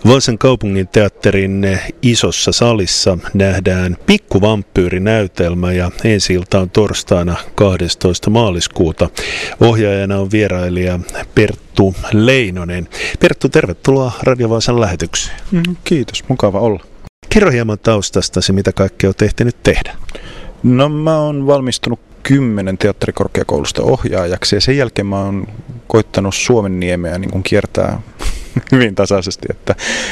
Vaasan kaupungin teatterin isossa salissa nähdään Pikkuvampyyri-näytelmä ja ensi-ilta on torstaina 12. maaliskuuta. Ohjaajana on vierailija Perttu Leinonen. Perttu, tervetuloa Radio Vaasan lähetykseen. Kiitos, mukava olla. Kerro hieman taustastasi, mitä kaikkea olet ehtinyt tehdä. No mä oon valmistunut 10 teatterikorkeakoulusta ohjaajaksi ja sen jälkeen mä oon koittanut Suomenniemeä niin kuin kiertää hyvin tasaisesti, että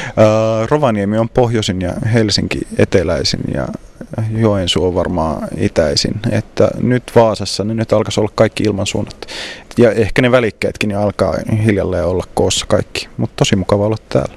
Rovaniemi on pohjoisin ja Helsinki eteläisin ja Joensuu on varmaan itäisin, että nyt Vaasassa niin nyt alkaisi olla kaikki ilmansuunnat ja ehkä ne välikkeetkin niin alkaa hiljalleen olla koossa kaikki, mutta tosi mukava olla täällä.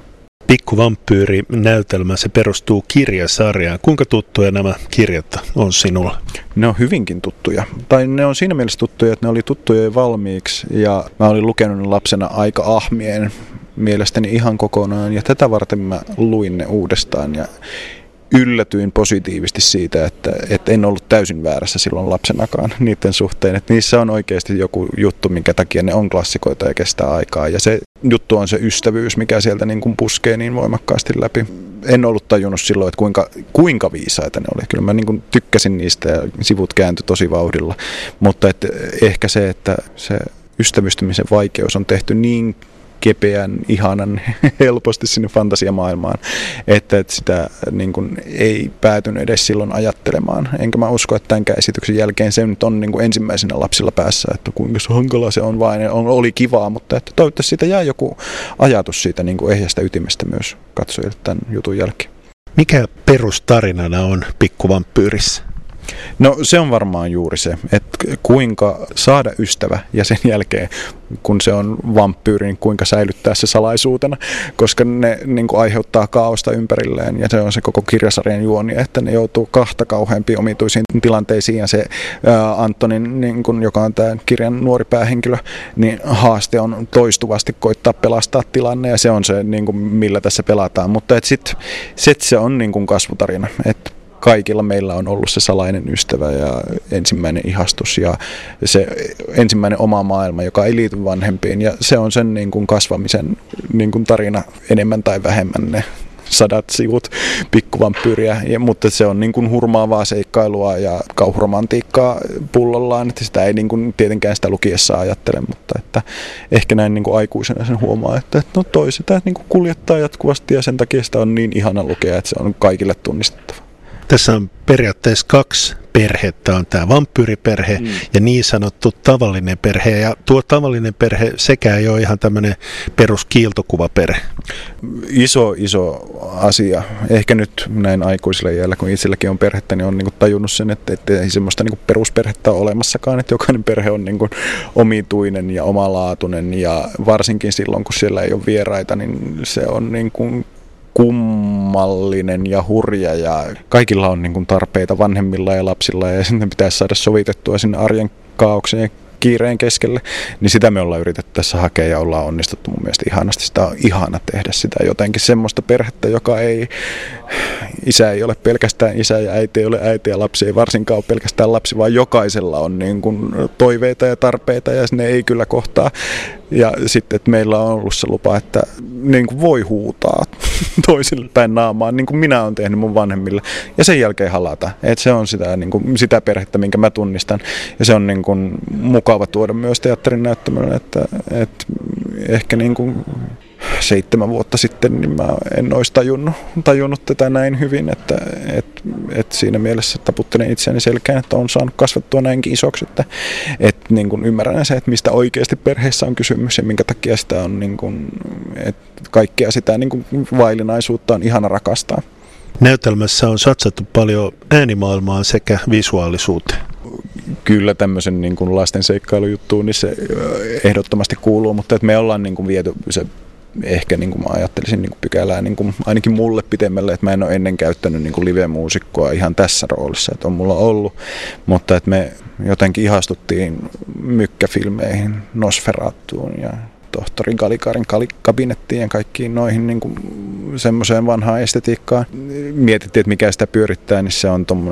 Pikkuvampyyri-näytelmä, se perustuu kirjasarjaan. Kuinka tuttuja nämä kirjat on sinulle? Ne on hyvinkin tuttuja. Tai ne on siinä mielessä tuttuja, että ne oli tuttuja jo valmiiksi. Ja mä olin lukenut ne lapsena aika ahmien mielestäni ihan kokonaan. Ja tätä varten mä luin ne uudestaan ja yllätyin positiivisesti siitä, että en ollut täysin väärässä silloin lapsenakaan niiden suhteen. Että niissä on oikeasti joku juttu, minkä takia ne on klassikoita ja kestää aikaa. Ja se juttu on se ystävyys, mikä sieltä niin kuin puskee niin voimakkaasti läpi. En ollut tajunnut silloin, että kuinka viisaita ne oli. Kyllä mä niin kuin tykkäsin niistä ja sivut kääntyi tosi vauhdilla. Mutta ehkä se, että se ystävystymisen vaikeus on tehty niin kepeän, ihanan, helposti sinne fantasiamaailmaan, että sitä niin kuin ei päätynyt edes silloin ajattelemaan. Enkä mä usko, että tämänkään esityksen jälkeen se nyt on niin kuin ensimmäisenä lapsilla päässä, että kuinka hankala se on vain, oli kivaa, mutta että toivottavasti siitä jää joku ajatus siitä niin kuin ehjästä ytimestä myös katsojille tämän jutun jälkeen. Mikä perustarinana on Pikkuvampyyrissä? No se on varmaan juuri se, että kuinka saada ystävä ja sen jälkeen, kun se on vampyyri, niin kuinka säilyttää se salaisuutena, koska ne niin kuin aiheuttaa kaaosta ympärilleen ja se on se koko kirjasarjan juoni, että ne joutuu kahta kauheampiin omituisiin tilanteisiin ja se Antonin, niin kuin, joka on tämä kirjan nuori päähenkilö, niin haaste on toistuvasti koittaa pelastaa tilanne ja se on se, niin kuin, millä tässä pelataan, mutta sitten se on niin kuin kasvutarina, että kaikilla meillä on ollut se salainen ystävä ja ensimmäinen ihastus ja se ensimmäinen oma maailma, joka ei liity vanhempiin. Ja se on sen niin kuin kasvamisen niin kuin tarina enemmän tai vähemmän ne 100 sivut Pikkuvampyyriä, mutta se on niin kuin hurmaavaa seikkailua ja kauhuromantiikkaa pullollaan, että sitä ei niin kuin tietenkään sitä lukiessa ajattele, mutta että ehkä näin niin kuin aikuisena sen huomaa, että no toi sitä niin kuin kuljettaa jatkuvasti ja sen takia sitä on niin ihana lukea, että se on kaikille tunnistettava. Tässä on periaatteessa 2 perhettä, on tämä vampyyriperhe ja niin sanottu tavallinen perhe. Ja tuo tavallinen perhe sekä ei ole ihan tämmöinen peruskiiltokuvaperhe. Iso asia. Ehkä nyt näin aikuisilla iällä, kun itselläkin on perhettä, niin on niin kuin tajunnut sen, että ei semmoista niin kuin perusperhettä ole olemassakaan. Että jokainen perhe on niin kuin omituinen ja omalaatuinen ja varsinkin silloin, kun siellä ei ole vieraita, niin se on niin kuin kummallinen ja hurja ja kaikilla on niin kuin tarpeita vanhemmilla ja lapsilla ja sitten pitäisi saada sovitettua sinne arjen kaaoksen ja kiireen keskelle, niin sitä me ollaan yritetty tässä hakea ja ollaan onnistuttu mun mielestä ihanasti. Sitä on ihana tehdä sitä jotenkin semmoista perhettä, joka ei, isä ei ole pelkästään isä ja äiti ei ole äiti ja lapsi ei varsinkaan ole pelkästään lapsi, vaan jokaisella on niin kuin toiveita ja tarpeita ja ne ei kyllä kohtaa. Ja sitten, että meillä on ollut se lupa, että niin kuin voi huutaa toisille päin naamaan, niin kuin minä olen tehnyt mun vanhemmille, ja sen jälkeen halata. Että se on sitä, niin kuin, sitä perhettä, minkä mä tunnistan, ja se on niin kuin mukava tuoda myös teatterin näyttämölle, että ehkä niin kuin 7 vuotta sitten niin mä en olisi tajunnut tätä näin hyvin, että siinä mielessä taputtelen itseäni selkään, että on saanut kasvattua näinkin isoksi, että niin kuin ymmärrän se, että mistä oikeasti perheessä on kysymys ja minkä takia sitä on, niin kuin, että kaikkea sitä niin kuin vaillinaisuutta on ihana rakastaa. Näytelmässä on satsattu paljon äänimaailmaan sekä visuaalisuuteen. Kyllä tämmöisen niin kuin lasten seikkailujuttuun, niin se ehdottomasti kuuluu, mutta että me ollaan niin kuin viety se ehkä niin kuin mä ajattelisin niin kuin pykälää niin kuin ainakin mulle pitemmälle, että mä en ole ennen käyttänyt niin kuin live-muusikkoa ihan tässä roolissa, että on mulla ollut, mutta että me jotenkin ihastuttiin mykkäfilmeihin, Nosferatuun ja tohtori Galikarin kabinettiin ja kaikkiin noihin niin kuin semmoiseen vanhaan estetiikkaan. Mietittiin, että mikä sitä pyörittää, niin se on tommoinen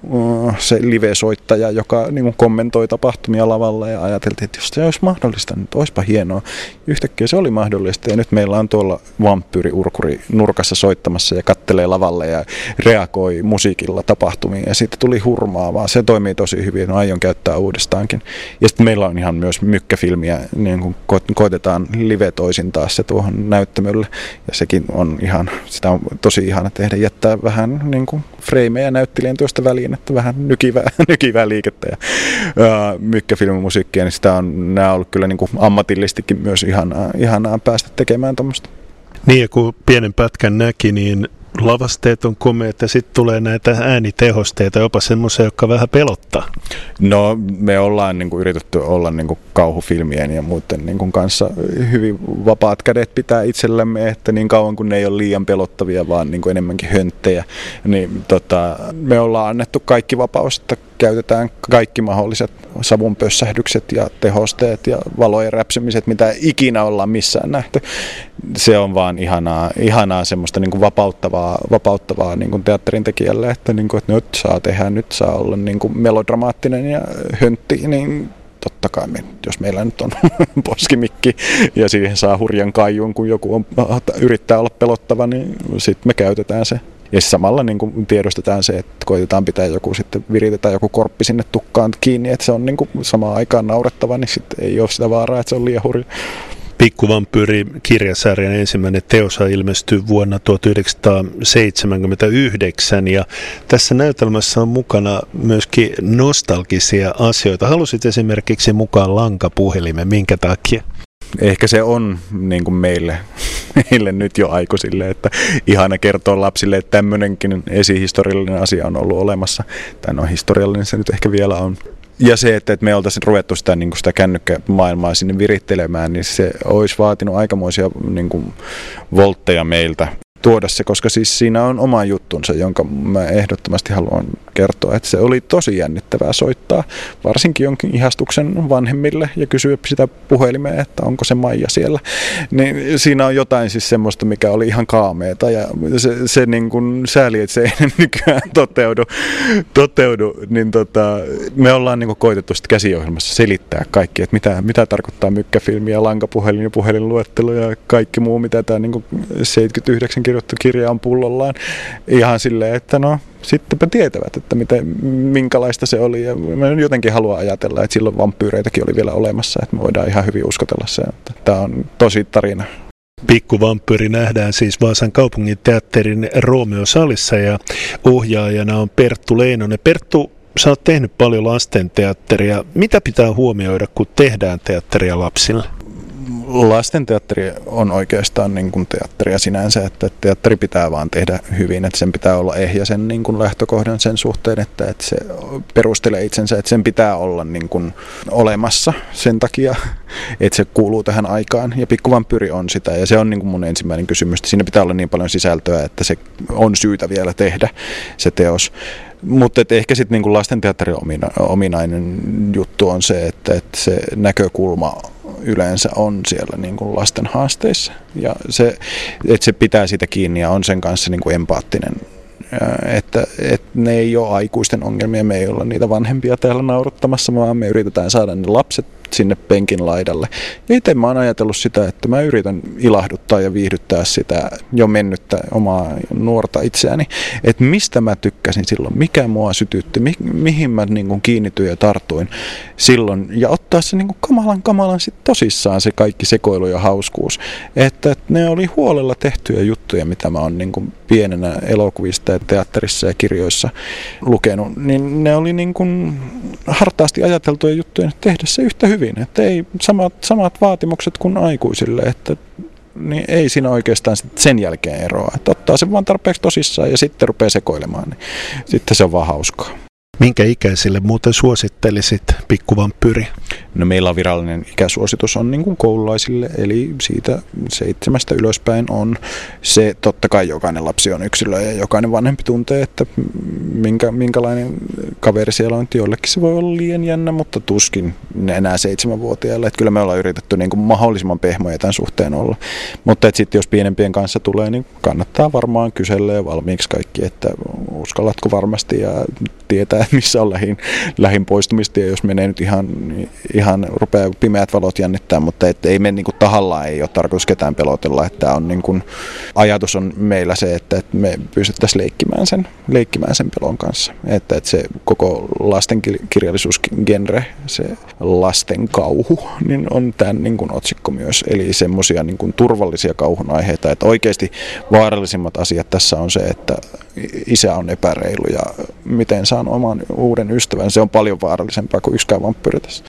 se live-soittaja, joka niin kuin kommentoi tapahtumia lavalla ja ajateltiin, että jos se olisi mahdollista, niin olisipa hienoa. Yhtäkkiä se oli mahdollista ja nyt meillä on tuolla vampyyri-urkuri nurkassa soittamassa ja kattelee lavalle ja reagoi musiikilla tapahtumiin ja siitä tuli hurmaavaa. Se toimii tosi hyvin, aion käyttää uudestaankin. Ja sitten meillä on ihan myös mykkäfilmiä, niin kuin koitetaan live-toisintaa se tuohon näyttämölle ja sekin on ihan, sitä on tosi ihana tehdä, jättää vähän niin kuin freimejä näyttelijän tuosta väliin, että vähän nykivää liikettä ja mykkäfilmimusiikkia, niin nämä on ollut kyllä niin kuin ammatillistikin myös ihanaa päästä tekemään tuommoista. Niin ja kun pienen pätkän näki, niin lavasteet on komeat ja sitten tulee näitä äänitehosteita, jopa semmoisia, jotka vähän pelottaa. No me ollaan niin kuin yritetty olla niin kuin kauhufilmien ja muiden niin kuin kanssa hyvin vapaat kädet pitää itsellämme, että niin kauan kun ne ei ole liian pelottavia, vaan niin kuin enemmänkin hönttejä, niin me ollaan annettu kaikki vapaus, että käytetään kaikki mahdolliset savunpössähdykset ja tehosteet ja valojen räpsimiset, mitä ikinä ollaan missään nähty. Se on vaan ihanaa semmoista niin kuin vapauttavaa niin kuin teatterin tekijälle, että, niin kuin, että nyt saa tehdä, nyt saa olla niin kuin melodramaattinen ja höntti, niin totta kai jos meillä nyt on poskimikki ja siihen saa hurjan kaijun, kun joku yrittää olla pelottava, niin sitten me käytetään se. Ja samalla niin kuin tiedostetaan se, että koitetaan pitää viritetään joku korppi sinne tukkaan kiinni, että se on niin kuin samaan aikaan naurettava, niin sitten ei ole sitä vaaraa, että se on liian hurja. Pikkuvampyyri-kirjasarjan ensimmäinen teoshan ilmestyi vuonna 1979 ja tässä näytelmässä on mukana myöskin nostalgisia asioita. Halusit esimerkiksi mukaan lankapuhelimen, minkä takia? Ehkä se on niin kuin meille nyt jo aikuisille, että ihana kertoa lapsille, että tämmöinenkin esihistoriallinen asia on ollut olemassa. Tai no historiallinen se nyt ehkä vielä on. Ja se, että me oltaisiin ruvettu sitä, niin kuin sitä kännykkämaailmaa sinne virittelemään, niin se olisi vaatinut aikamoisia niin kuin voltteja meiltä tuoda se, koska siis siinä on oma juttunsa, jonka mä ehdottomasti haluan kertoa, että se oli tosi jännittävää soittaa, varsinkin jonkin ihastuksen vanhemmille ja kysyä sitä puhelimeen, että onko se Maija siellä. Niin siinä on jotain siis semmoista, mikä oli ihan kaameeta ja se niin kuin sääli, että se ei nykyään toteudu niin me ollaan niin kuin koitettu sitten käsiohjelmassa selittää kaikki, että mitä tarkoittaa mykkäfilmi ja lankapuhelin ja puhelinluettelo ja kaikki muu, mitä tämä niin kuin 79 kirjoittu kirja on pullollaan. Ihan silleen, että no sittenpä tietävät, että minkälaista se oli. Ja mä jotenkin haluan ajatella, että silloin vampyyreitäkin oli vielä olemassa, että me voidaan ihan hyvin uskotella se. Tämä on tosi tarina. Pikkuvampyyri nähdään siis Vaasan kaupungin teatterin Romeo-salissa ja ohjaajana on Perttu Leinonen. Perttu, sä oot tehnyt paljon lastenteatteria. Mitä pitää huomioida, kun tehdään teatteria lapsille? Lastenteatteri on oikeastaan niin kuin teatteria sinänsä, että teatteri pitää vaan tehdä hyvin, että sen pitää olla ehjä sen niin kuin lähtökohdan sen suhteen, että se perustelee itsensä, että sen pitää olla niin kuin olemassa sen takia, että se kuuluu tähän aikaan ja Pikkuvampyyri on sitä ja se on niin kuin mun ensimmäinen kysymys, että siinä pitää olla niin paljon sisältöä, että se on syytä vielä tehdä se teos. Mutta ehkä sitten niin kuin lastenteatterin ominainen juttu on se, että se näkökulma yleensä on siellä niin kuin lasten haasteissa ja se, että se pitää sitä kiinni ja on sen kanssa niin kuin empaattinen. Että ne ei ole aikuisten ongelmia, me ei olla niitä vanhempia täällä naurattamassa, vaan me yritetään saada ne lapset sinne penkin laidalle. Ja itse mä oon ajatellut sitä, että mä yritän ilahduttaa ja viihdyttää sitä jo mennyttä omaa nuorta itseäni, että mistä mä tykkäsin silloin, mikä mua sytytti, mihin mä niin kuin kiinnityin ja tartuin silloin ja ottaa se niin kuin kamalan sit tosissaan se kaikki sekoilu ja hauskuus. Että ne oli huolella tehtyjä juttuja, mitä mä oon niin kuin pienenä elokuvista ja teatterissa ja kirjoissa lukenut, niin ne oli niin kuin hartaasti ajateltuja juttuja tehdä se yhtä hyvin. Että ei samat vaatimukset kuin aikuisille, että niin ei siinä oikeastaan sen jälkeen eroa. Että ottaa sen vaan tarpeeksi tosissaan ja sitten rupeaa sekoilemaan, niin sitten se on vaan hauskaa. Minkä ikäisille muuten suosittelisit Pikkuvampyyri? No meillä on virallinen ikäsuositus on niin kuin koululaisille, eli siitä 7 ylöspäin on se, totta kai jokainen lapsi on yksilö ja jokainen vanhempi tuntee, että minkälainen kaveri siellä on, että jollekin se voi olla liian jännä, mutta tuskin enää 7-vuotiaille, että kyllä me ollaan yritetty niin kuin mahdollisimman pehmoja tämän suhteen olla, mutta sitten jos pienempien kanssa tulee, niin kannattaa varmaan kysellä jo valmiiksi kaikki, että uskallatko varmasti ja tietää, missä on lähin poistumistie, jos menee nyt ihan rupeaa pimeät valot jännittää, mutta ei me niin kuin tahallaan ei ole tarkoitus ketään pelotella, että on niin kuin, ajatus on meillä se, että me pystyttäisiin leikkimään sen pelon kanssa, että se koko lastenkirjallisuusgenre, se lasten kauhu, niin on tämän niin kuin otsikko myös, eli semmoisia niin kuin turvallisia kauhun aiheita, että oikeasti vaarallisimmat asiat tässä on se, että isä on epäreilu ja miten saan oman uuden ystävän, se on paljon vaarallisempaa kuin yksikään vampyyri tässä.